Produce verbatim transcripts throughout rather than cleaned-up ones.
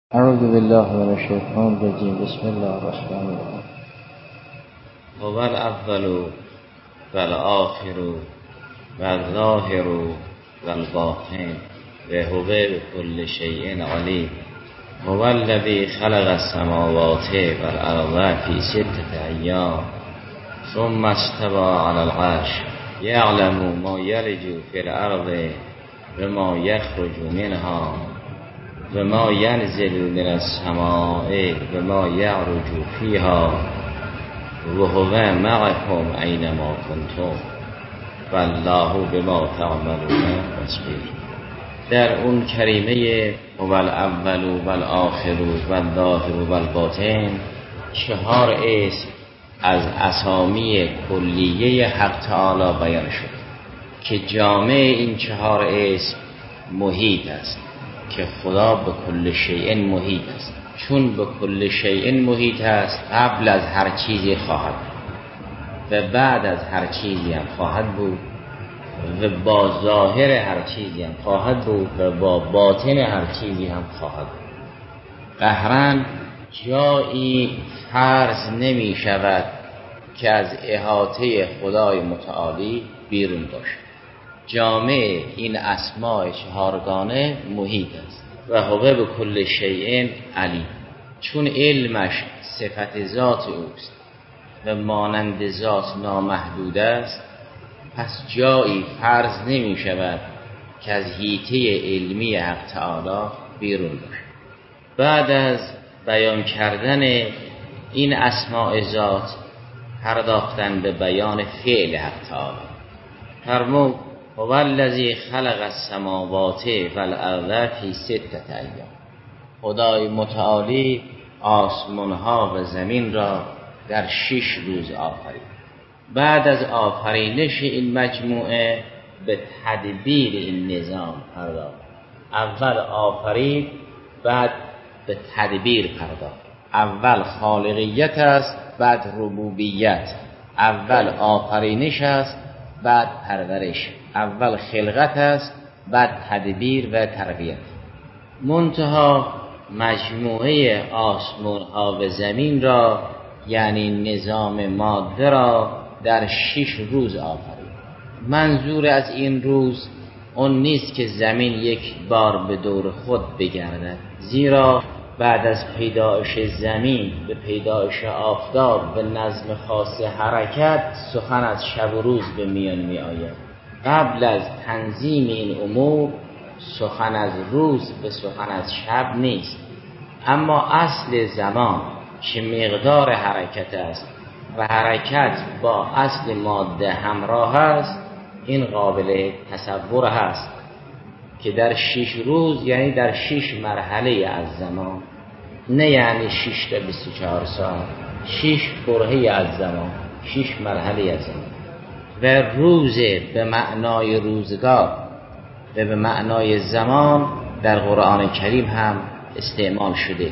اعوذ بالله من الشیطان الرجیم. بسم الله الرحمن الرحیم. هو الاول والآخر والظاهر والباطن وهو بكل شيء عليم. هو الذي خلق السماوات والأرض في ستة أيام ثم استوى على العرش يعلم ما يلج في الأرض وما يخرج منها وما ينزل من السماء وما يعرج فيها وهو معكم أينما كنتم والله بما تعملون بصیر. در اون کریمه هو الاول و الاخر و الظاهر و الباطن چهار اسم از اسامی کلیه حق تعالی بیان شد که جامع این چهار اسم محیط است، که خدا به کل شیء محیط است. چون به کل شیء محیط است، قبل از هر چیزی خواهد بود و بعد از هر چیزی هم خواهد بود و با ظاهر هر چیزی هم خواهد بود و با باطن هر چیزی هم خواهد بود. قهرن جایی فرض نمی شود که از احاطه خدای متعالی بیرون باشد. جامع این اسماء چهارگانه محیط است و هو به کل شیء علیم. چون علمش صفت ذات اوست و مانند ذات نامحدود است، پس جایی فرض نمی شود که از حیطه علمی حق تعالی بیرون باشد. بعد از بیان کردن این اسماء ذات پرداختن به بیان فعل حق تعالی. فرمود هو الذی خلق السماوات والارض فی ستة ایام. خدای متعالی آسمان ها و زمین را در شش روز آفرید. بعد از آفرینش این مجموعه به تدبیر این نظام پرداخت. اول آفرید، بعد به تدبیر پرداخت. اول خالقیت است، بعد ربوبیت. اول آفرینش است، بعد پرورش. اول خلقت است، بعد تدبیر و تربیت. منتها مجموعه آسمان ها و زمین را، یعنی نظام ماده را، در شش روز آفرید. منظور از این روز اون نیست که زمین یک بار به دور خود بگردد، زیرا بعد از پیدایش زمین به پیدایش آفتاب و نظم خاص حرکت سخن از شب و روز به میان می آید. قبل از تنظیم این امور سخن از روز به سخن از شب نیست. اما اصل زمان که مقدار حرکت است و حرکت با اصل ماده همراه است، این قابل تصور هست که در شش روز، یعنی در شش مرحله از زمان، نه یعنی شش تا بیست و چهار ساعت، شش برهه از زمان، شش مرحله از زمان. و روز به معنای روزگار و به معنای زمان در قرآن کریم هم استعمال شده.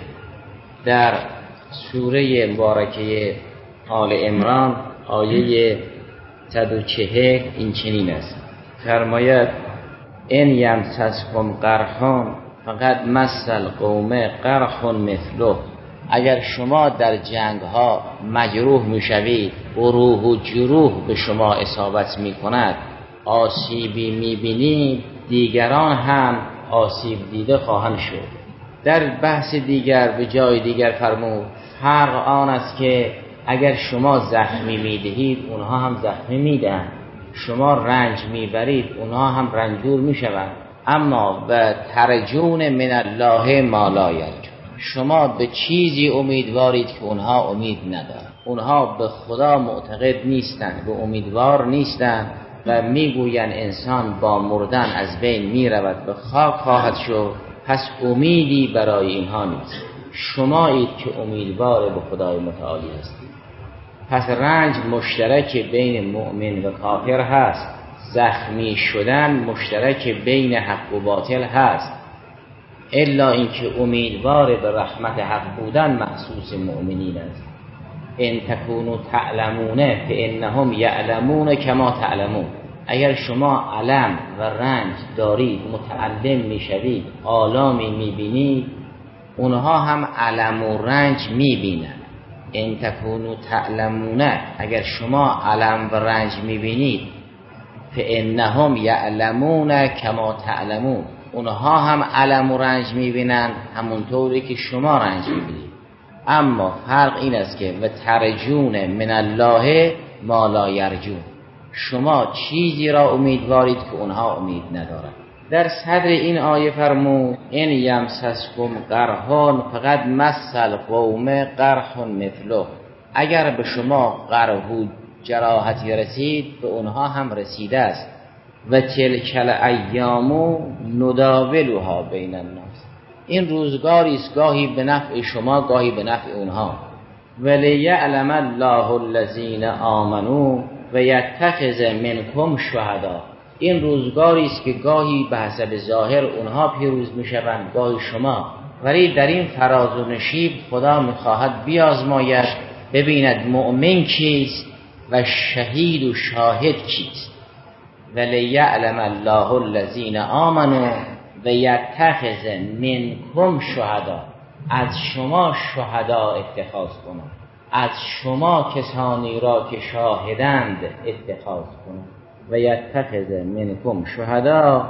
در سوره مبارکه آل عمران آیه صد و چهل این چنین است: فرماید ان یمسسکم قرح فقد مس القوم قرح مثله. اگر شما در جنگ ها مجروح میشوید، قروح و جروح به شما اصابت میکند، آسیبی میبینید، دیگران هم آسیب دیده خواهند شد. در بحث دیگر به جای دیگر فرمود فرق آن است که اگر شما زخمی میدهید، اونها هم زخمی میدهند. شما رنج میبرید، اونها هم رنجور میشوند. اما و ترجون من الله ما لا یرجون. شما به چیزی امیدوارید که اونها امید ندارند. اونها به خدا معتقد نیستند، به امیدوار نیستند و میگویند انسان با مردن از بین میرود، به خاک خواهد شد، پس امیدی برای اینها نیست. شمایید که امیدوار به خدای متعالی هستید. پس رنج مشترک بین مؤمن و کافر هست. زخمی شدن مشترک بین حق و باطل هست، الا اینکه امیدوار به رحمت حق بودن مخصوص مؤمنین است. ان تکونوا تعلمون فانهم یعلمون کما تعلمون. اگر شما الم و رنج دارید، متعلم میشوید، آلامی میبینید، اونها هم الم و رنج میبینن. ان تکونوا تعلمون، اگر شما الم و رنج میبینید، فانهم یعلمون کما تعلمون، اونها هم الم و رنج میبینن همونطوری که شما رنج میبینید. اما فرق این است که و ترجون من الله ما لا یرجون، شما چیزی را امیدوارید که اونها امید ندارند. در صدر این آیه فرمود ان یمسسکم قرحون فقد مس القوم قرح مثله، اگر به شما قرح و جراحتی رسید به اونها هم رسیده است. و تلک الایام نداولها بین الناس، این روزگاری است گاهی به نفع شما گاهی به نفع اونها. ولیعلم الله الذین آمنوا و یتخذ منکم شهدا، این روزگاری است که گاهی به حسب ظاهر اونها پیروز میشوند گاهی شما، ولی در این فراز و نشیب خدا میخواهد بیازماید ببیند مؤمن کیست و شهید و شاهد کیست. ولیعلم الله الذین آمنوا و یتخذ منکم شهدا، از شما شهدا اتخاذ کنند، از شما کسانی را که شاهدند اتخاذ کنند. و یتخذ منکم شهدا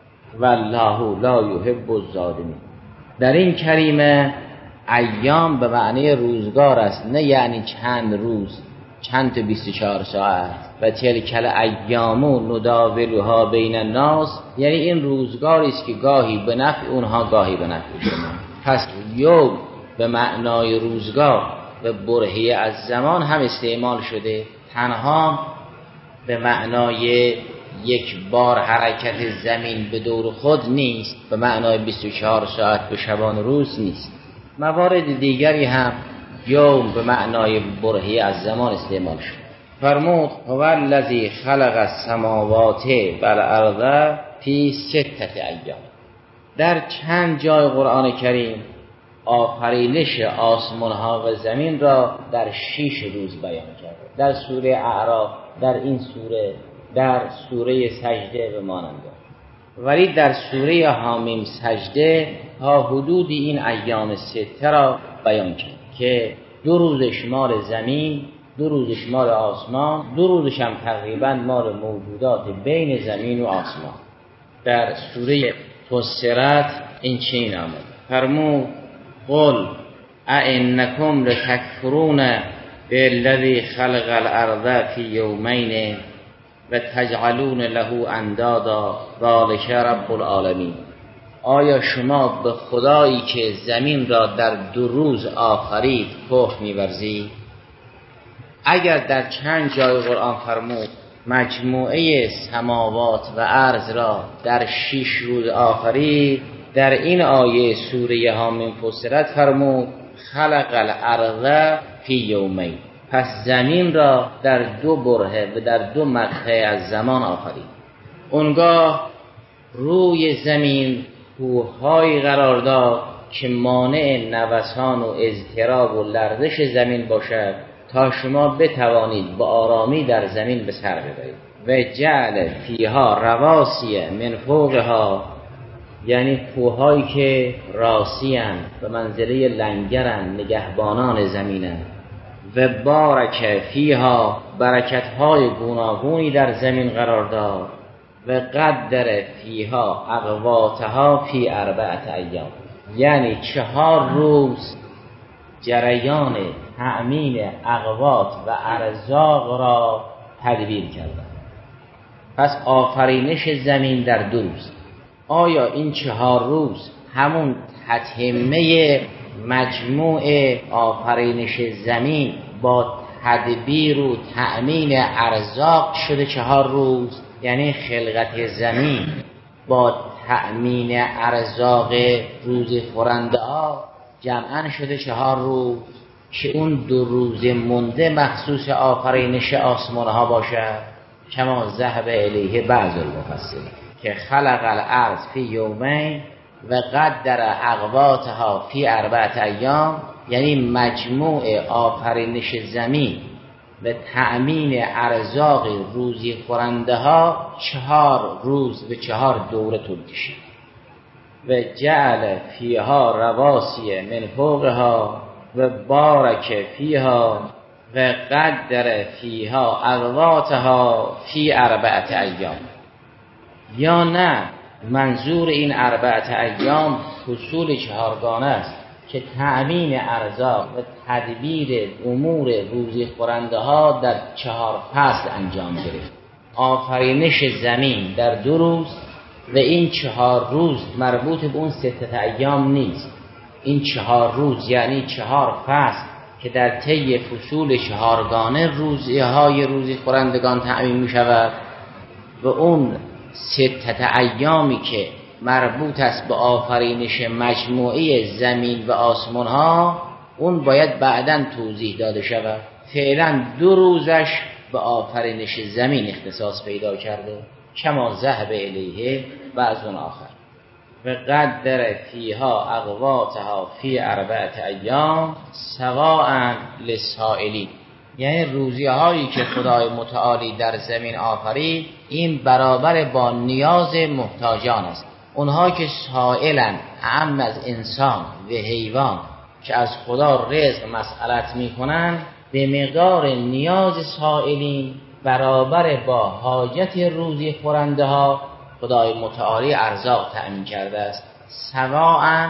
والله لا یحب الظالمین. در این کریمه ایام به معنی روزگار است، نه یعنی چند روز، چند تا بیست و چهار ساعت. و تلک الایام نداولها بین الناس، یعنی این روزگاری است که گاهی به نفع اونها گاهی به نفع شما. پس یوم به معنای روزگار و برهه از زمان هم استعمال شده، تنها به معنای یک بار حرکت زمین به دور خود نیست، به معنای بیست و چهار ساعت به شبان روز نیست. موارد دیگری هم یوم به معنای برهه از زمان استعمال شد. فرمود هو الذی خلق السماوات والارض فی ستة ایام، در چند جای قرآن کریم آفرینش آسمان ها و زمین را در شش روز بیان کرده. در سوره اعراف، در این سوره، در سوره سجده و مانند. ولی در سوره حامیم سجده تا حدود این ایام سته را بیان کرد که دو روزش مال زمین، دو روزش مال آسمان، دو روزش هم تقریبا مال موجودات بین زمین و آسمان. در سوره فصلت این چنین آمد فرمود قل ائنکم لتکفرون بالذی خلق الارض فی یومین و تجعلون له اندادا ذلک رب العالمین، آیا شما به خدایی که زمین را در دو روز آفرید کفر می‌ورزید؟ اگر در چند جای قرآن فرمود مجموعه سماوات و ارض را در شش روز آفرید، در این آیه سوره حامیم فصلت فرمود خلق الارض فی یومین، پس زمین را در دو برهه و در دو مقطع از زمان آفرید. اونگاه روی زمین کوه‌هایی قرار داد که مانع نوسان و اضطراب و لرزش زمین باشد تا شما بتوانید با آرامی در زمین به سر ببرید. و جعل فیها رواسی من فوقها، یعنی کوه‌هایی که راسی‌اند، به منزله لنگرند، نگهبانان زمینند. و بارک فیها، برکت‌های گوناگونی در زمین قرار داد. و قدر فیها اقواتها فی اربعة ایام، یعنی چهار روز جریان تأمین اقوات و ارزاق را تدبیر کردند. پس آفرینش زمین در دو روز. آیا این چهار روز همون تتمه مجموع آفرینش زمین با تدبیر و تأمین ارزاق شده چهار روز؟ یعنی خلقت زمین با تأمین ارزاق روز خورنده ها جمعاً شده چهار روز که اون دو روز مونده مخصوص آفرینش آسمان ها باشد؟ کما ذهب الیه بعض المفسرین که خلق الارض فی یومین و قدر اقواتها فی اربعة ایام، یعنی مجموع آفرینش زمین و تأمین ارزاق روزی خورنده ها چهار روز و چهار دوره طول کشید. و جعل فیها رواسی من فوقها و بارک فیها و قدر فیها اقواتها فی اربعت ایام. یا نه منظور این اربعت ایام فصول چهارگانه است که تأمین ارزاق و تدبیر امور روزی خورنده ها در چهار فصل انجام گرفت. آفرینش زمین در دو روز و این چهار روز مربوط به اون سته ایام نیست. این چهار روز یعنی چهار فصل که در طی فصول چهارگانه روزی های روزی خورندگان تأمین می شود و اون سته ایامی که مربوط است به آفرینش مجموعی زمین و آسمان ها اون باید بعداً توضیح داده شود. فعلا دو روزش به آفرینش زمین اختصاص پیدا کرده کما ذهب الیه و از اون آخر و قدر فیها اقواتها فی اربعت ایام سواء للسائلین، یعنی روزی هایی که خدای متعالی در زمین آفرید این برابر با نیاز محتاجان است. اونها که سائلن اعم از انسان و حیوان که از خدا رزق مسئلت میکنن به مقدار نیاز سائلین برابر با حاجت روزی خورنده ها خدای متعالی ارزاق تأمین کرده است. سواء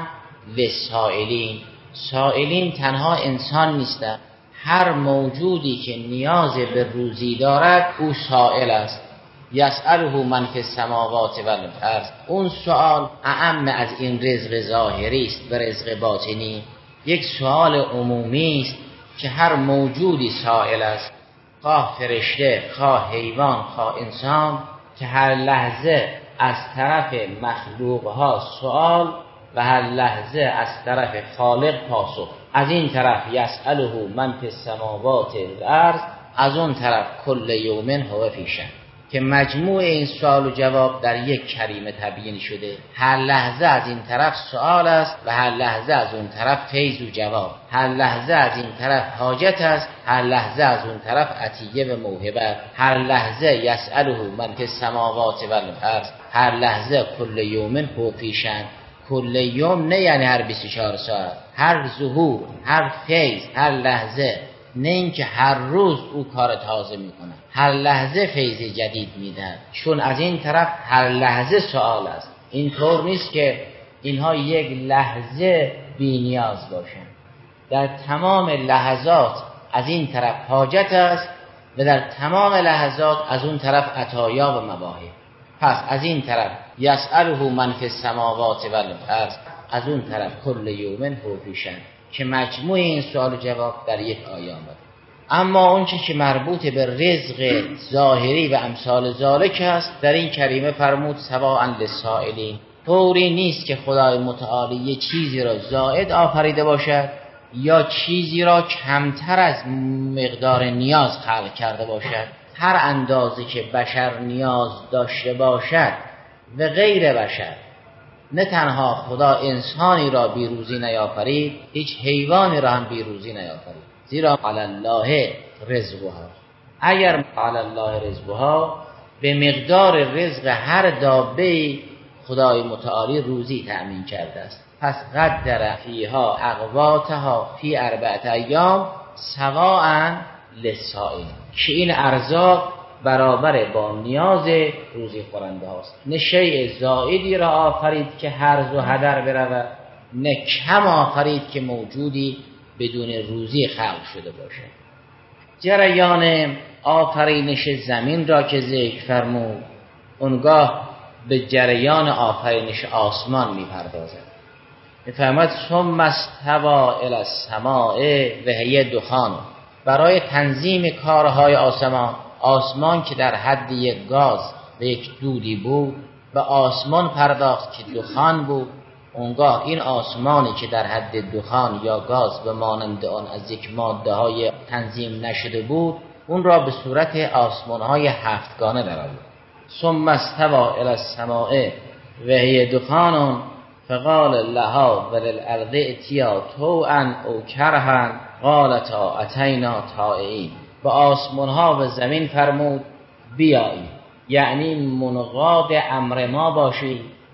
للسائلین، سائلین تنها انسان نیستند، هر موجودی که نیاز به روزی دارد او سائل است. یسأله من فی السماوات و الارض، اون سوال اعم از این رزق ظاهری است و رزق باطنی. یک سوال عمومی است که هر موجودی سائل است، خواه فرشته، خواه حیوان، خواه انسان، که هر لحظه از طرف مخلوقها سوال و هر لحظه از طرف خالق پاسخ. از این طرف یسأله من فی السماوات و الارض، از اون طرف کل یوم هو فی شأن، که مجموع این سوال و جواب در یک کلمه تبیین شده. هر لحظه از این طرف سوال است و هر لحظه از اون طرف فیض و جواب. هر لحظه از این طرف حاجت است، هر لحظه از اون طرف عطیه و موهبت. هر لحظه یسأله من فی السماوات و الارض، هر لحظه کل یوم هو فی شأن. کل یوم نه یعنی هر بیست و چهار ساعت، هر ظهور، هر فیض، هر لحظه، نه اینکه هر روز او کار تازه میکنه، هر لحظه فیض جدید میدن، چون از این طرف هر لحظه سوال است. اینطور نیست که اینها یک لحظه بی نیاز باشن، در تمام لحظات از این طرف حاجت است و در تمام لحظات از اون طرف عطایا و مواهب. پس از این طرف یسأله من فی السماوات و الارض، از اون طرف کل یوم هو فی شأن، که مجموع این سوال و جواب در یک آیه آمده. اما اون چه که مربوط به رزق ظاهری و امثال ذالک است در این کریمه فرمود سواء للسائلین. طوری نیست که خدای متعالی یه چیزی را زائد آفریده باشد یا چیزی را کمتر از مقدار نیاز خلق کرده باشد. هر اندازه که بشر نیاز داشته باشد و غیر بشر، نه تنها خدا انسانی را بیروزی نیافرید، هیچ حیوانی را هم بیروزی نیافرید، زیرا علی الله رزقها. اگر علی الله رزقها به مقدار رزق هر دابه خدای متعالی روزی تأمین کرده است. پس قدر فیها اقواتها فی اربعت ایام سواء للسائل، که این ارزاق برابر با نیاز روزی خورنده هاست. نه شیء زائدی را آفرید که هرز و هدر برود، نه کم آفرید که موجودی بدون روزی خلق شده باشد. جریان آفرینش زمین را که ذکر فرمود، اونگاه به جریان آفرینش آسمان میپردازد. میفرماید ثم استوی الی السماء و هی دخان، برای تنظیم کارهای آسمان، آسمان که در حد یک گاز و یک دودی بود به آسمان پرداخت که دخان بود. اونگاه این آسمانی که در حد دخان یا گاز به مانند آن از یک ماده های تنظیم نشده بود، اون را به صورت آسمان های هفتگانه درآورد. ثم استوی الی السماء و هی دخان فقال لها وللارض ائتیا طوعا او کرها قالتا اتینا طائعین. به آسمان ها و زمین فرمود بیایی، یعنی منقاد امر ما باشی،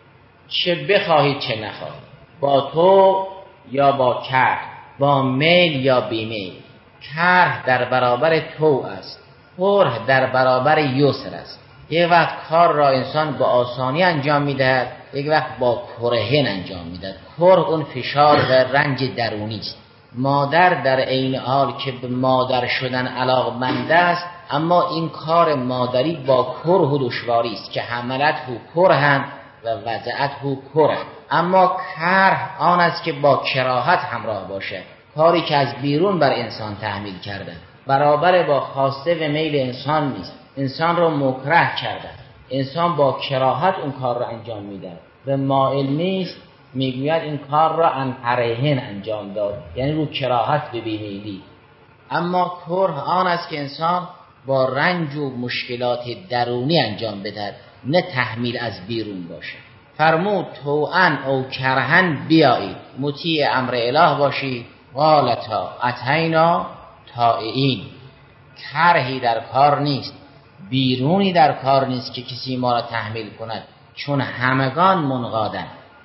چه بخواهید چه نخواهید، با تو یا با کر، با میل یا بیمیل. کر در برابر تو است، کره در برابر یسر است. یک وقت کار را انسان با آسانی انجام میدهد، یک وقت با کرهن انجام میدهد. کره اون فشار و رنج درونی است. مادر در عین حال که به مادر شدن علاقمند است، اما این کار مادری با کره و دشواری است که حملته کرهن و وضعته کرهن. اما کره آن است که با کراهت همراه باشد، کاری که از بیرون بر انسان تحمیل کردن، برابر با خواسته و میل انسان نیست. انسان را مکره کردن، انسان با کراهت اون کار را انجام میده و مائل نیست، میگوید این کار را ان کرهن انجام داد، یعنی رو کراهت به بیمیلی. اما کره آن است که انسان با رنج و مشکلات درونی انجام بدهد، نه تحمیل از بیرون باشه. فرمود طوعا او کرهن بیایید، مطیع امر اله باشید. قالتا اتینا طائعین. کرهی در کار نیست، بیرونی در کار نیست که کسی ما را تحمیل کند، چون همگان منقادن.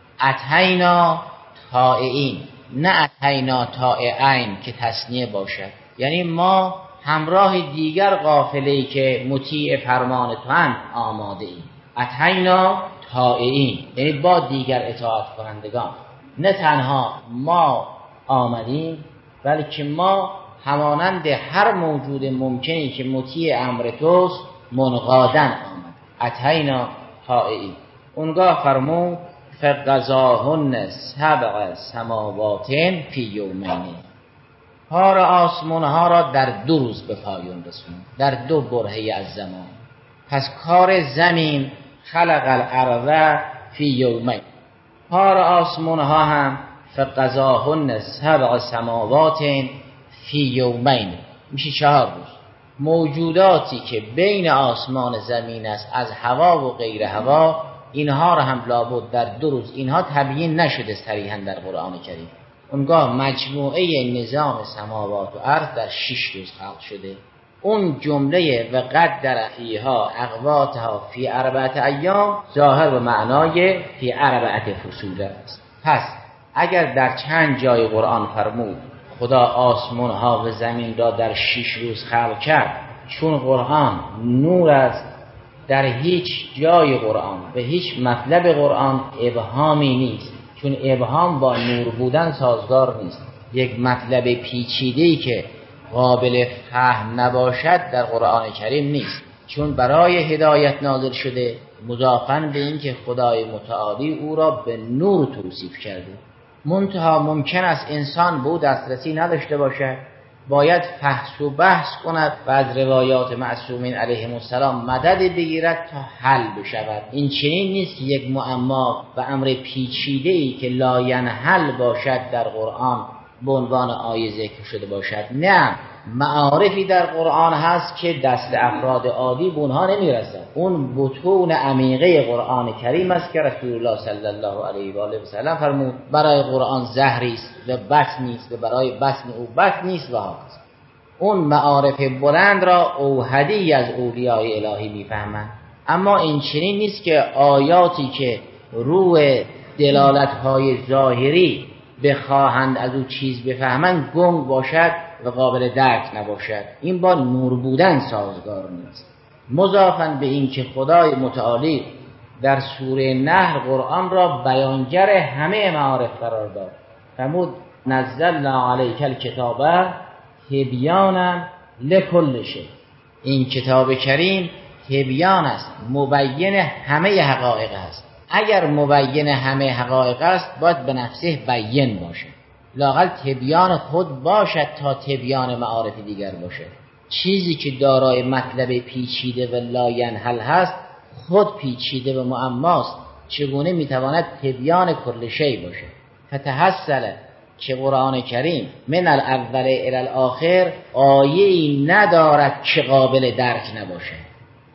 اتینا طائعین، نه اتینا طائعین که تثنیه باشد، یعنی ما همراه دیگر قافله‌ای که مطیع فرمان تو هم آماده ایم. اتینا طائعین یعنی با دیگر اطاعت کنندگان. نه تنها ما آمدیم، بلکه ما همانند هر موجود ممکنی که مطیع امر توست منقادن آمد. اتینا طائعین. اونگاه فرمود فقضاهن سبع سماوات فی یومین. کار آسمان ها را در دو روز به پایان رسون، در دو برهه از زمان. پس کار زمین خلق الارض فی یومین، کار آسمان ها هم فقضاهن سبع سماوات فی یومین، میشه چهار روز. موجوداتی که بین آسمان زمین است از هوا و غیر هوا، اینها را هم لابد در دو روز، اینها تبیین نشده صریحا در قرآن کریم. اونگاه مجموعه نظام سماوات و ارض در شش روز خلق شده. اون جمله و قدر فیها اقواتها فی اربعة ایام ظاهر و معنای فی اربعة فصول است. پس اگر در چند جای قرآن فرمود خدا آسمان ها و زمین را در شش روز خلق کرد، چون قرآن نور است، در هیچ جای قرآن به هیچ مطلب قرآن ابهامی نیست، چون ابهام با نور بودن سازگار نیست. یک مطلب پیچیده‌ای که قابل فهم نباشد در قرآن کریم نیست، چون برای هدایت نازل شده، مضافاً به این که خدای متعالی او را به نور توصیف کرده. منتها ممکن است انسان به او دسترسی نداشته باشد، باید فحص و بحث کند و از روایات معصومین علیهم السلام مدد بگیرد تا حل بشود. این چنین نیست که یک معما و امر پیچیده‌ای که لاینحل باشد در قرآن به عنوان آیه ذکر شده باشد. نه، معارفی در قرآن هست که دست افراد عادی به اونها نمیرسد. اون بطون عمیقه قرآن کریم است که رسول الله صلی الله علیه و آله و سلم فرمود برای قرآن زهری است و بس نیست و برای بسن او بس نیست و هاست. اون معارف بلند را اوحدی از اولیای الهی میفهمند. اما این چنین نیست که آیاتی که روی دلالت‌های ظاهری بخواهند از او چیز بفهمند گنگ باشد و قابل درک نباشد. این با نور بودن سازگار نیست. مضافاً به این که خدای متعالی در سوره نحل قرآن را بیانگر همه معارف قرار داد. فرمود نزلنا علیک الکتاب تبیانا لکل شیء. این کتاب کریم تبیان است، مبین همه حقایق است. اگر مبین همه حقایق است باید به نفسه بیان باشه، لااقل تبیان خود باشد تا تبیان معارف دیگر باشه. چیزی که دارای مطلب پیچیده و لاینحل هست خود پیچیده و معماست، چگونه میتواند تبیان کل شی باشه؟ فتحصل که قرآن کریم من الاول الی الاخر آیه‌ای ندارد که قابل درک نباشه.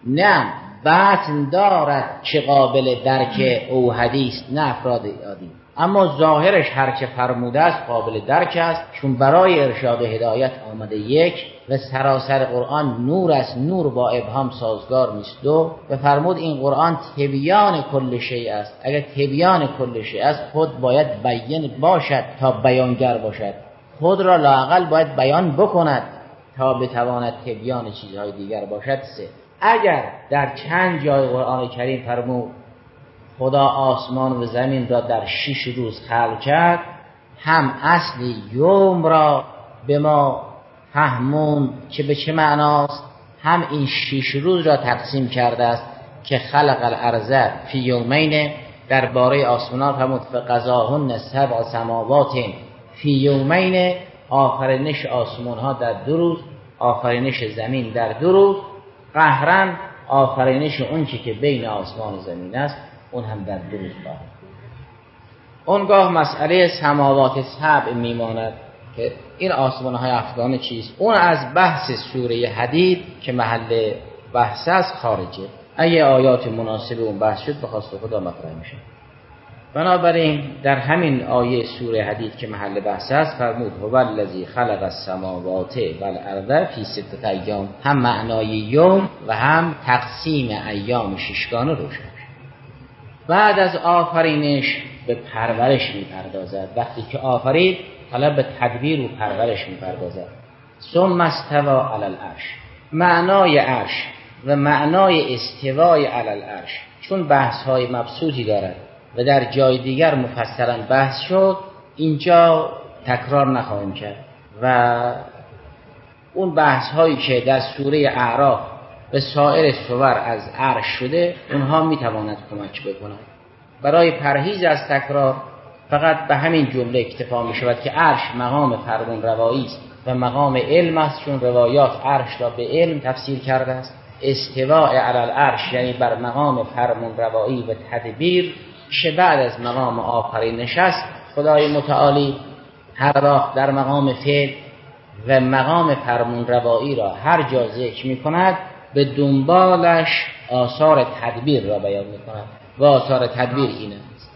نه، بطن دارد که قابل درک او حدیث، نه افراد عادی. اما ظاهرش هرچه فرموده است قابل درک است، چون برای ارشاد و هدایت آمده. یک و سراسر قرآن نور است، نور با ابهام سازگار نیست. دو و فرمود این قرآن تبیان کل شیء است. اگر تبیان کل شیء است خود باید بیان باشد تا بیانگر باشد، خود را لااقل باید بیان بکند تا بتواند تبیان چیزهای دیگر باشد. سه اگر در چند جای قرآن کریم فرمود خدا آسمان و زمین را در شش روز خلق کرد، هم اصل یوم را به ما فهمون که به چه معناست، هم این شش روز را تقسیم کرده است که خلق الارض فی یومین، درباره آسمان فرمود فقضاهن سبع سماوات فی یومین، آفرینش آسمان ها در دو روز، آفرینش زمین در دو روز، قهرن آفرینش اون چی که بین آسمان و زمین است اون هم در دو روز باید. اونگاه مسئله سماوات سبع میماند که این آسمان های هفتگانه چیست، اون از بحث سوره حدید که محل بحث است خارجه. اگه آیات مناسب اون بحث شد به خواست خدا مطرح میشه. بنابراین در همین آیه سوره حدید که محل بحث است فرمود هو الذی خلق السماوات والارض فی ستة ایام، هم معنای یوم و هم تقسیم ایام ششگانه روشن شد. بعد از آفرینش به پرورش میپردازد. وقتی که آفرید حالا به تدبیر و پرورش میپردازد. ثم استوى علی العرش، معنای عرش و معنای استوای علی العرش چون بحث های مبسوطی دارد و در جای دیگر مفصلا بحث شد، اینجا تکرار نخواهیم کرد و اون بحث هایی که در سوره اعراف به سایر سور از عرش شده اونها میتواند کمک بکند. برای پرهیز از تکرار فقط به همین جمله اکتفا می شود که عرش مقام فرمان روایی است و مقام علم است، چون روایات عرش را به علم تفسیر کرده است. استواء علی العرش یعنی بر مقام فرمان روایی و تدبیر که بعد از مقام آفرینش است. خدای متعالی هر در مقام فعل و مقام فرمان روایی را هر جا ذکر می کند به دنبالش آثار تدبیر را بیان می کند و آثار تدبیر این است.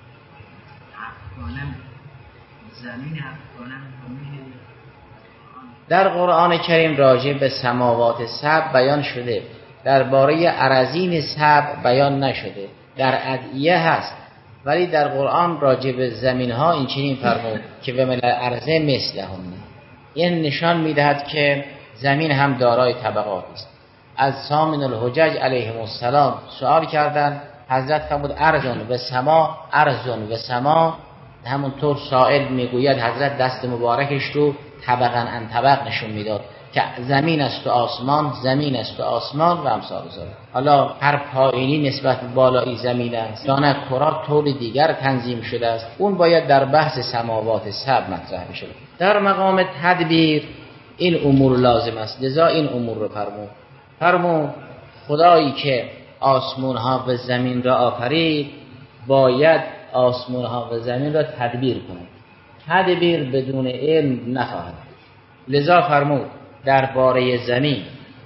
در قرآن کریم راجع به سماوات سبع بیان شده، درباره ارضین سبع بیان نشده. در ادعیه هست ولی در قرآن راجع به زمین ها این چنین فرمود که به مل ارض مثلهم. این نشان میدهد که زمین هم دارای طبقات است. از سامن الحجج علیهم السلام سوال کردند، حضرت فرمود ارضون و سما، ارضون و سما. همونطور سائل میگوید حضرت دست مبارکش رو طبقاً ان طبق نشون میداد که زمین است و آسمان، زمین است و آسمان و امثال ذالک. حالا هر پایینی نسبت به بالایی زمین است یا نه کرات طور دیگر تنظیم شده است، اون باید در بحث سماوات سبع مطرح بشه. در مقام تدبیر این امور لازم است، لذا این امور رو فرمود. فرمود خدایی که آسمان ها و زمین را آفرید باید آسمان ها و زمین را تدبیر کند. تدبیر بدون علم نخواهد. لذا فرمود درباره زمین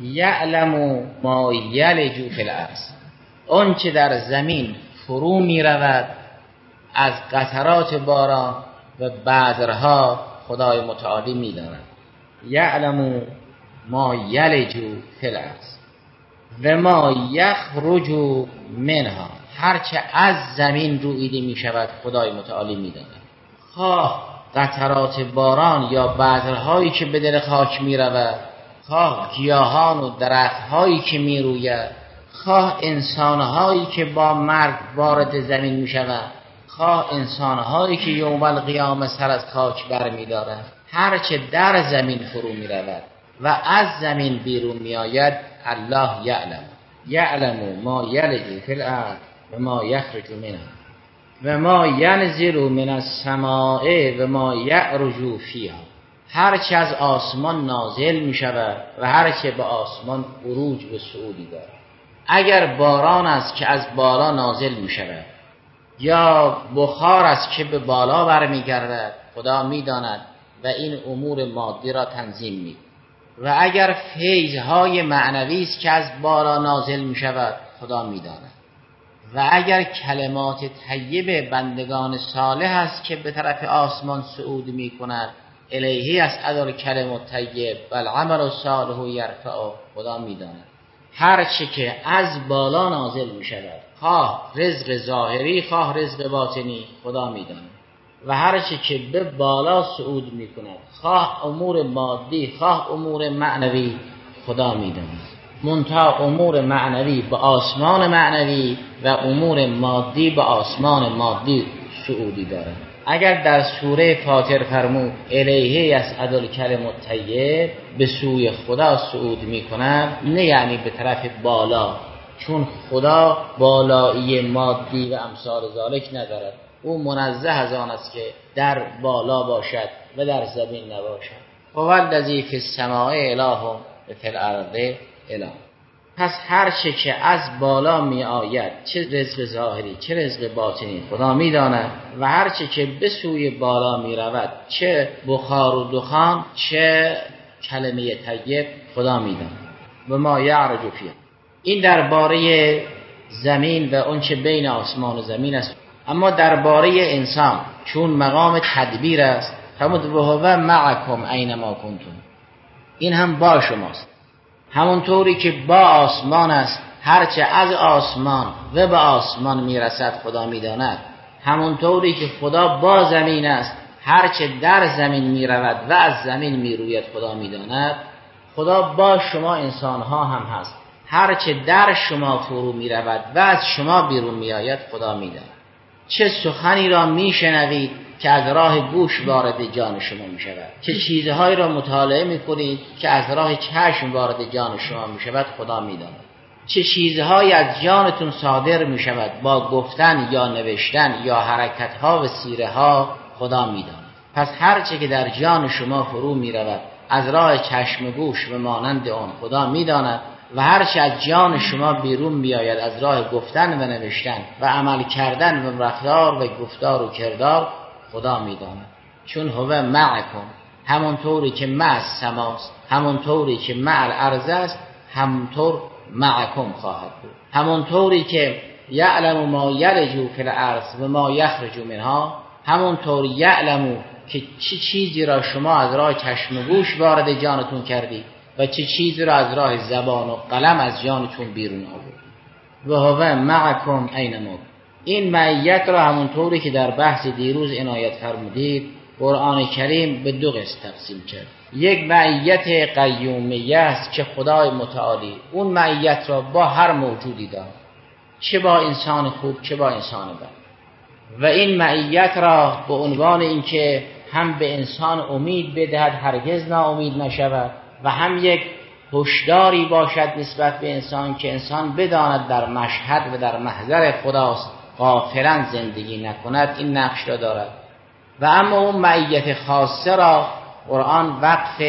یعلم ما یلج فی الارض، اون چه در زمین فرو می رود از قطرات باران و بذرها خدای متعالی می داند. یعلم ما یلج فی الارض و ما یخرج منها، هرچه از زمین رویده می شود خدای متعالی می داند. خواه قطرات باران یا بذرهایی که به دل خاک می رود، خواه گیاهان و درختهایی که می روید، خواه انسانهایی که با مرگ وارد زمین می شود، خواه انسانهایی که یوم القیامه سر از خاک بر می دارند، هرچه در زمین فرو می رود و از زمین بیرون می آید الله یعلم. یعلم ما یلج فی الارض و ما یخرج منها و ما ینزل من السماء و ما یعرج فیها، هرچه از آسمان نازل می شود و هرچه به آسمان عروج به صعودی دارد. اگر باران است که از بالا نازل می شود یا بخار است که به بالا برمی گردد خدا می داند و این امور مادی را تنظیم می. و اگر فیضهای معنوی است که از بالا نازل می شود خدا می داند و اگر کلمات طیب بندگان صالح است که به طرف آسمان صعود می کند، الیهی از ادار کلمات طیب و العمل الصالح یرفع، خدا می داند هر چه که از بالا نازل می شود، خواه رزق ظاهری خواه رزق باطنی، خدا می داند و هر چه که به بالا صعود می کند، خواه امور مادی خواه امور معنوی، خدا می داند. منتها امور معنوی به آسمان معنوی و امور مادی به آسمان مادی صعودی دارد. اگر در سوره فاطر فرمود الیه یصعد الکلم الطیب، به سوی خدا صعود می کند، نه یعنی به طرف بالا، چون خدا بالایی مادی و امثال ذالک ندارد. او منزه از آن است که در بالا باشد و در زمین نباشد. هو الذی فی السماء اله و فی الارض اله. پس هر چه که از بالا می آید، چه رزق ظاهری چه رزق باطنی، خدا می داند و هر چه که به سوی بالا می رود، چه بخار و دخان چه کلمه طیب، خدا می داند. و ما یعرج فیها. این درباره زمین و اون چه بین آسمان و زمین است. اما درباره انسان چون مقام تدبیر است، فرمود و هو معکم اینما کنتم، این هم با شماست. همونطوری که با آسمان است، هرچه از آسمان و به آسمان میرسد خدا میداند، همونطوری که خدا با زمین است، هرچه در زمین میرود و از زمین میروید خدا میداند. خدا با شما انسان ها هم هست، هرچه در شما فرو میرود و از شما بیرون میآید خدا میداند. چه سخنی را میشنوید که از راه گوش وارد جان شما می شود، چه چیزهایی را مطالعه می کنید که از راه چشم وارد جان شما می شود، خدا می داند. چه چیزهایی از جانتون صادر می شود با گفتن یا نوشتن یا حرکتها و سیره ها، خدا می داند. پس هر چه که در جان شما فرو می رود از راه چشم و گوش و مانند آن، خدا می داند و هر چه از جان شما بیرون میآید از راه گفتن و نوشتن و عمل کردن و رفتار و گفتار و کردار، خدا میداند. چون هو معکم، همونطوری که مع السماست، همونطوری که مع الارض است، همونطور معکم خواهد بود. همونطوری که یعلم ما یلج فی الارض و ما یخرج منها، همونطور یعلم که چه چیزی را شما از راه چشم و گوش وارد جانتون کردید و چه چیزی را از راه زبان و قلم از جانتون بیرون آوردید. و هو معکم اینما. این معیت را همونطوری که در بحث دیروز عنایت فرمودید، قرآن کریم به دو قسم تقسیم کرد. یک معیت قیومیه است که خدای متعالی اون معیت را با هر موجودی دارد، چه با انسان خوب چه با انسان بد، و این معیت را به عنوان اینکه هم به انسان امید بدهد هرگز ناامید نشود و هم یک هشداری باشد نسبت به انسان که انسان بداند در مشهد و در محضر خداست، غافلا زندگی نکند. این نقش را دارد. و اما اون معیت خاصه را قرآن وقف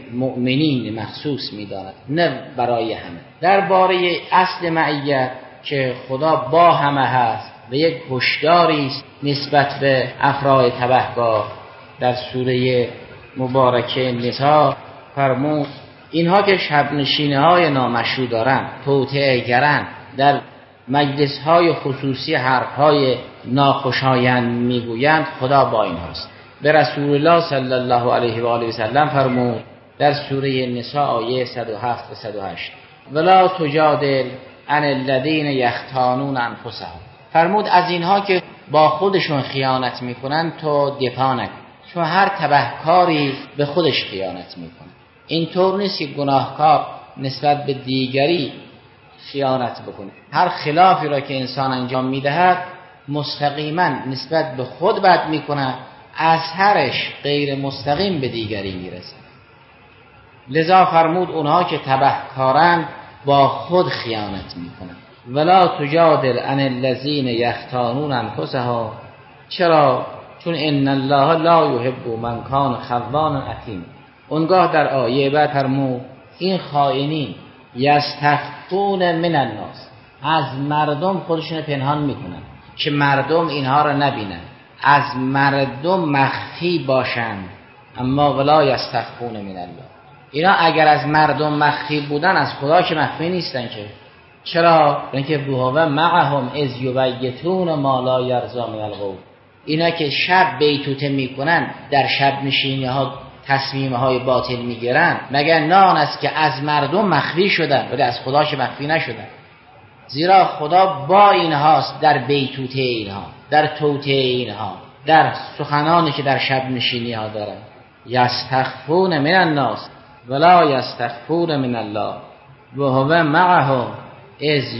مؤمنین مخصوص می داند، نه برای همه. درباره اصل معیت که خدا با همه هست و یک هشداری است نسبت به افراد تبهکار، در سوره مبارکه نساء فرمود اینها که شب نشینی های نامشروع دارند، توطئه گرند، در مجلس های خصوصی حرف های ناخوشایند میگویند، خدا با این هست. به رسول الله صلی الله علیه و آله و سلم فرمود در سوره نساء آیه صد و هفت و صد و هشت ولا تجادل عن الذین یختانون انفسهم، فرمود از اینها که با خودشون خیانت میکنن تو دفاع نکن، چون هر تبهکاری به خودش خیانت میکنه. اینطور نیست که گناهکار نسبت به دیگری خیانت بکنه. هر خلافی را که انسان انجام میدهد مستقیما نسبت به خود بد میکنه، اثرش غیر مستقیم به دیگری میرسه. لذا فرمود اونها که تبهکارند با خود خیانت میکنن. ولا تجادل عن الذین یختانون انفسهم، چرا؟ چون ان الله لا یحب من کان خوانا اثیما. اونگاه در آیه بعد فرمود این خائنین یستخفون من الناس، از مردم خودشون پنهان میکنن که مردم اینها را نبینن، از مردم مخفی باشند، اما ولا یستخفون من الله. اینا اگر از مردم مخفی بودن از خدا که مخفی نیستن که، چرا؟ اینکه بوهوه معهم از یبیتون ما لا یرضی من القول. اینا که شب بیتوته میکنن، در شب نشینی ها تصمیم های باطل میگیرن، مگر نه آن است که از مردم مخفی شدن ولی از خداش مخفی نشدن. زیرا خدا با اینهاست، در بیتوته اینها، در توته اینها، در سخنانی که در شب نشینی ها دارن. یستخفون من الناس ولا یستخفون من الله و هو معهم از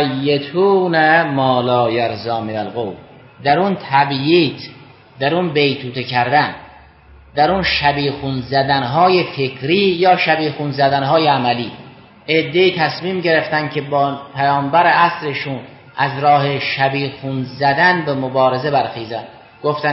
یبیتون ما لا یرضی من القول. در اون تبییت، در اون بیتوته کردن، در اون شبیخون زدنهای فکری یا شبیخون زدنهای عملی، عده‌ای تصمیم گرفتن که با پیامبر عصرشون از راه شبیخون زدن به مبارزه برخیزن. گفتن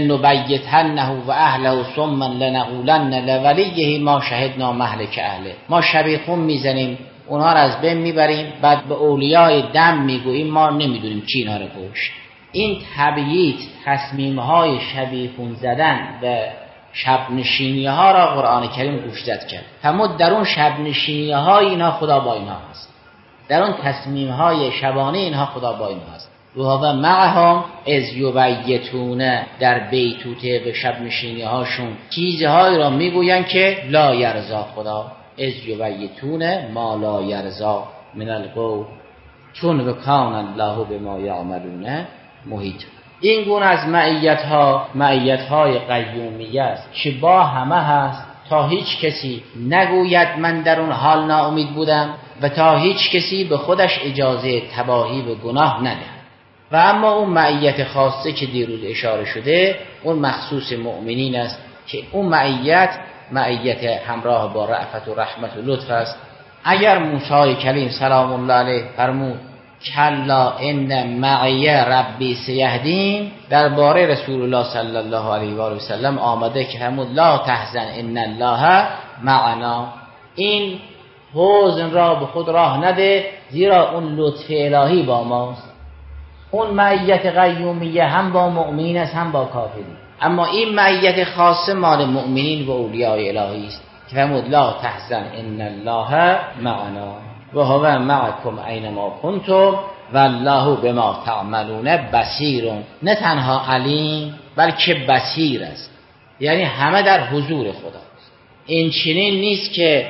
لنبیتنه و اهله ثم لنقولن لولیه ما شهدنا مهلک اهله. ما شبیخون میزنیم، اونها را از بین میبریم، بعد به اولیای دم میگوییم ما نمیدونیم کی اینها را کشت. این تبییت، تصمیم‌های شبیخون زدن و شب نشینی ها را قرآن کریم گوشزد کرد. فرمود در اون شب نشینی های اینها خدا با اینها هست، در اون تصمیم های شبانه اینها خدا با اینها هست. و هو معهم از یبیتون، در بیتوته و شب نشینی هاشون چیزهایی را میگوین که لا یرضا خدا، از یبیتون ما لا یرضا من القول چون و کان الله بما یعملون محیط. این گونه از معیت ها معیت های قیومیه است که با همه هست، تا هیچ کسی نگوید من در اون حال ناامید بودم و تا هیچ کسی به خودش اجازه تباهی و گناه نده. و اما اون معیت خاصه که دیروز اشاره شده، اون مخصوص مؤمنین است که اون معیت معیت همراه با رأفت و رحمت و لطف است. اگر موسی کلیم سلام الله علیه فرمود کلا ان معی ربی سیهدین، درباره رسول الله صلی الله علیه و آله و سلم آمده که فرمود لا تحزن ان الله معنا. این حزن را به خود راه نده، زیرا اون لطف الهی با ماست. اون معیت قیومیه هم با مؤمنین است هم با کافرین، اما این معیت خاصه مال مؤمنین و اولیاء الهی است که فرمود لا تحزن ان الله معنا و هو معکم اینما کنتم والله بما تعملون بصیر. نه تنها علیم بلکه بصیر است، یعنی همه در حضور خداست. این چنین نیست که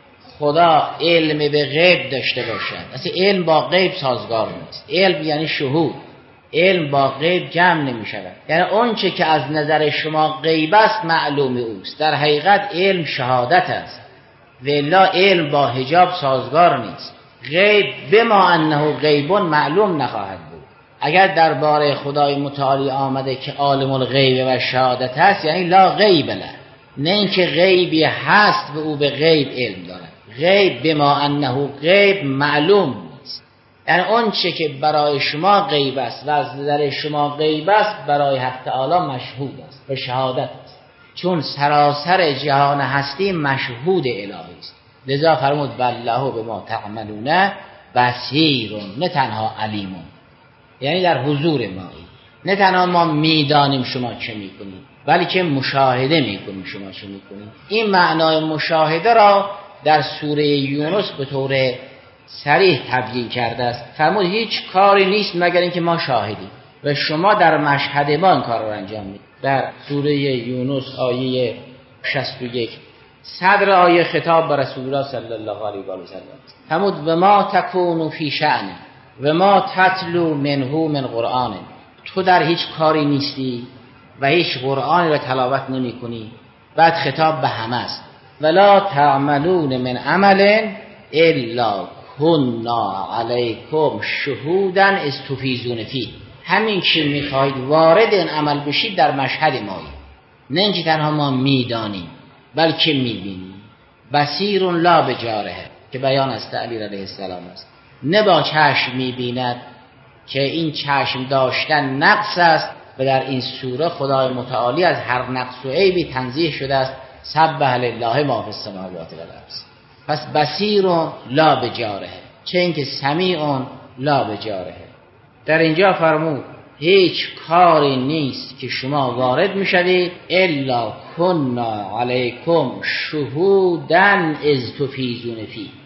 خدا علم به غیب داشته باشد، اصلا علم با غیب سازگار نیست. علم یعنی شهود، علم با غیب جمع نمی شود. یعنی اون چه که از نظر شما غیب است معلوم اوست، در حقیقت علم شهادت است، ولا علم با حجاب سازگار نیست. غیب بما انه غیب معلوم نخواهد بود. اگر درباره خدای متعالی آمده که عالم الغیب و شهادت هست، یعنی لا غیب له، نه اینکه غیبی هست و او به غیب علم دارد. غیب بما انه غیب معلوم نیست، یعنی اون چه که برای شما غیب است و از نظر شما غیب است برای حق تعالی مشهود است و شهادت است، چون سراسر جهان هستی مشهود الهی است. لذا فرمود والله بما تعملون بصیر، نه تنها علیمون، یعنی در حضور مایی. نه تنها ما میدانیم شما چه میکنید، بلکه مشاهده میکنیم شما چه میکنید. این معنای مشاهده را در سوره یونس به طور صریح تبیین کرده است. فرمود هیچ کاری نیست مگر اینکه ما شاهدیم و شما در مشهد ما این کار را انجام میدید. در سوره یونس آیه شصت و یک صدر آیه خطاب به رسول الله صلی الله علیه و آله و سلم فرمود و ما تکون فی شأن و ما تتلو منه من قرآن. تو در هیچ کاری نیستی و هیچ قرآنی را تلاوت نمی کنی. بعد خطاب به همه است ولا تعملون من عمل الا کنا علیکم شهودا اذ تفیضون فیه. همین که میخواهید وارد این عمل بشید در مشهد مایی، نه اینکه تنها ما میدانیم بلکه میبینیم. بصیر لا بجاره که بیان از علی علیه السلام است، نه با چشم میبیند که این چشم داشتن نقص است و در این سوره خدای متعالی از هر نقص و عیبی تنزیه شده است. سبح لله ما فی السماوات و الارض. پس بصیر لا بجاره، چه اینکه سمیع لا بجاره. در اینجا فرمود هیچ کاری نیست که شما وارد میشوید الا کنا علیکم شهودا اذ تفیضون فیه.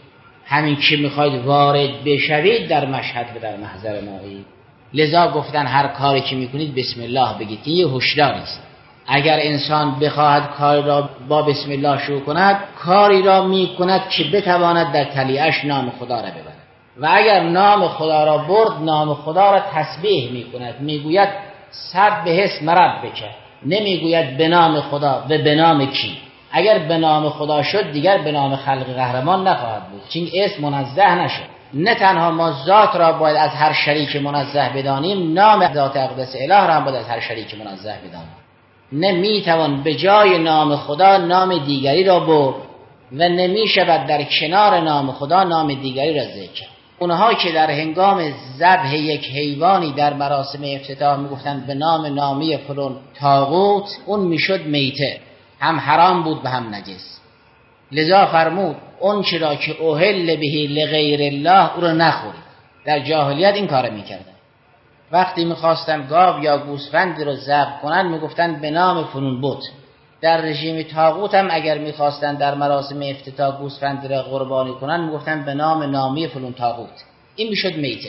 همین که میخواید وارد بشوید در مشهد و در محضر مایی. لذا گفتن هر کاری که میکنید بسم الله بگید. این یه هشداری است. اگر انسان بخواهد کاری را با بسم الله شروع کند، کاری را میکند که بتواند در تلیعش نام خدا را ببرد. و اگر نام خدا را برد، نام خدا را تسبیح میکند، میگوید سبح اسم ربک، نمیگوید به نام خدا و به نام کی. اگر به نام خدا شد دیگر به نام خلق قهرمان نخواهد بود، چون اسم منزه نشد. نه تنها ما ذات را باید از هر شریک منزه بدانیم، نام ذات اقدس اله را هم باید از هر شریک منزه بدانیم. نمیتوان به جای نام خدا نام دیگری را برد و نمیشود در کنار نام خدا نام دیگری را ذکر. اونها که در هنگام ذبح یک حیوانی در مراسم افتتاح میگفتند به نام نامی فلان طاغوت، اون میشد میته، هم حرام بود و هم نجس. لذا فرمود اون چرا که اهل بهی لغیر الله او رو نخورید. در جاهلیت این کار میکردن. وقتی میخواستن گاو یا گوسفند رو ذبح کنن میگفتن به نام فلان بت. در رژیم طاغوت هم اگر میخواستن در مراسم افتتاح گوسفند رو قربانی کنن میگفتن به نام نامی فلان طاغوت. این میشد میته.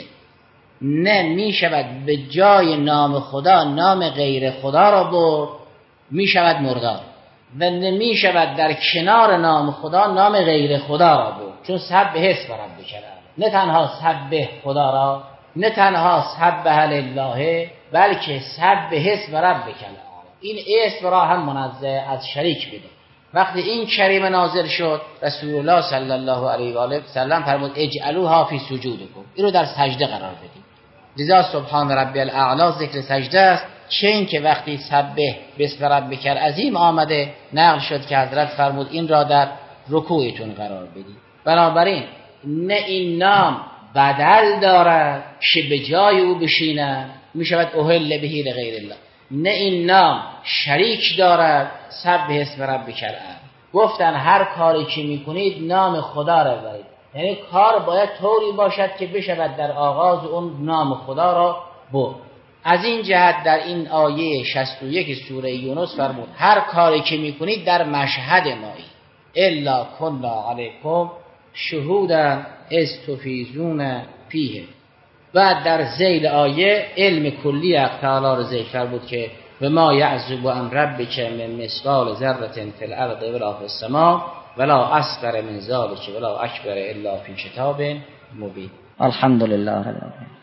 نه میشود به جای نام خدا نام غیر خدا را برد، میشود مردار. و نمی شود در کنار نام خدا نام غیر خدا را برد، چون سبح اسم ربک نه تنها سبح خدا را، نه تنها سبح لله، بلکه سبح اسم ربک. این اسم را هم منزه از شریک بده. وقتی این کلمه نازل شد، رسول الله صلی الله علیه و آله و سلم فرمود اجعلوها فی سجودکم، این رو در سجده قرار بدید. لذا سبحان ربی الاعلی ذکر سجده است. چه این که وقتی سبح بسم ربک العظیم آمده، نقل شد که حضرت فرمود این را در رکوعتون قرار بدید. بنابراین نه این نام بدل دارد که به جای او بشینه می شود اهل بهی لغیر الله، نه این نام شریک دارد سبح اسم ربک الاعلی. گفتن هر کاری که می کنید نام خدا را ببرید، یعنی کار باید طوری باشد که بشود در آغاز اون نام خدا را برد. از این جهت در این آیه شصت و یک سوره یونس فرمود هر کاری که میکنید در مشهد مایی، الا کنا علیکم شهودا اذ تفیضون فیه. بعد در ذیل آیه علم کلی حق تعالی را ذکر بود که و ما یعزب عن ربک من مثقال ذره فی الارض ولا فی السماء ولا اصغر من ذلک ولا اکبر الا فی کتاب مبین. الحمد لله رب العالمین.